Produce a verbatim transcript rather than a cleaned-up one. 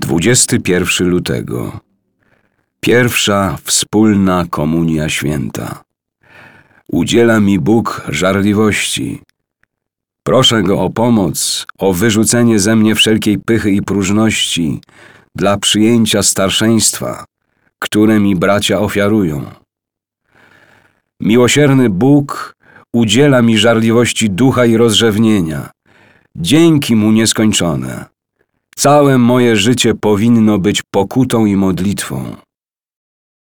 dwudziestego pierwszego lutego. Pierwsza wspólna komunia święta. Udziela mi Bóg żarliwości. Proszę Go o pomoc, o wyrzucenie ze mnie wszelkiej pychy i próżności dla przyjęcia starszeństwa, które mi bracia ofiarują. Miłosierny Bóg udziela mi żarliwości ducha i rozrzewnienia. Dzięki Mu nieskończone. Całe moje życie powinno być pokutą i modlitwą.